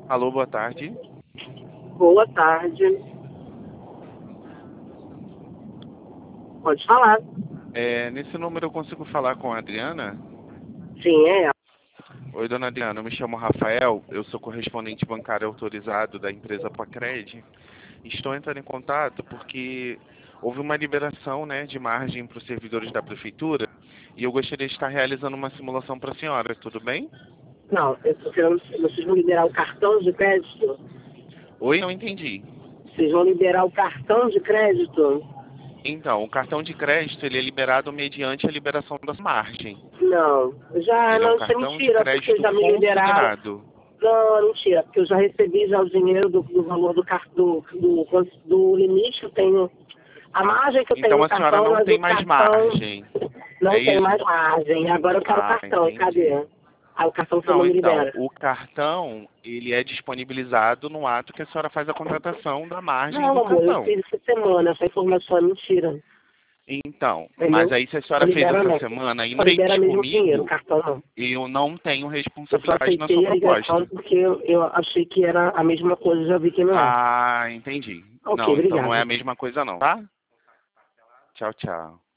Alô, boa tarde. Boa tarde. Pode falar. Nesse número eu consigo falar com a Adriana? Sim, é ela. Oi, dona Adriana, eu me chamo Rafael, eu sou correspondente bancário autorizado da empresa Pacred. Estou entrando em contato porque houve uma liberação, né, de margem para os servidores da prefeitura e eu gostaria de estar realizando uma simulação para a senhora, tudo bem? Não, eu tô querendo. Vocês vão liberar o cartão de crédito? Oi, não entendi. Vocês vão liberar o cartão de crédito? Então, o cartão de crédito ele é liberado mediante a liberação da margem. Não. Ele é um Não, isso é cartão de mentira, porque crédito já me liberaram. consignado. Não, é mentira, porque eu já recebi já o dinheiro do valor do cartão, do limite que eu tenho. A margem que eu tenho Então no a senhora cartão, não mas tem o mais cartão margem. É não tem isso? mais margem. Agora eu quero o Ah, cartão, entendi. cadê? Ah, o cartão você não Não, me então, libera. o cartão, ele é disponibilizado no ato que a senhora faz a contratação da margem Não, do amor, eu cartão. fiz essa semana, essa informação é mentira. Então, mas Entendeu? aí se a Não senhora fez libera essa não. semana e Só não libera fez mesmo o dinheiro, o comigo, cartão não. eu não tenho Eu só responsabilidade na sua aceitei a ligação proposta. porque eu achei que era a mesma coisa, já vi que não é. Ah, entendi. Ok, Não, então não é a obrigado. mesma coisa não, tá? Tchau, tchau.